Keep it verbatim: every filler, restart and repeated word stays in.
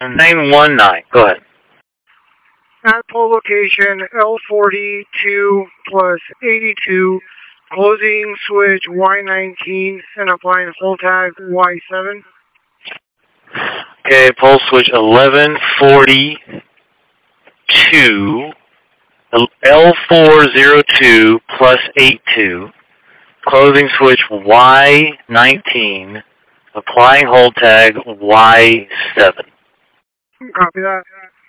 nine one nine. Go ahead. At pole location L forty-two plus eighty-two, closing switch Y nineteen and applying hold tag Y seven. Okay, pole switch eleven forty-two, L four oh two plus eighty-two, closing switch Y nineteen, applying hold tag Y seven. Copy that.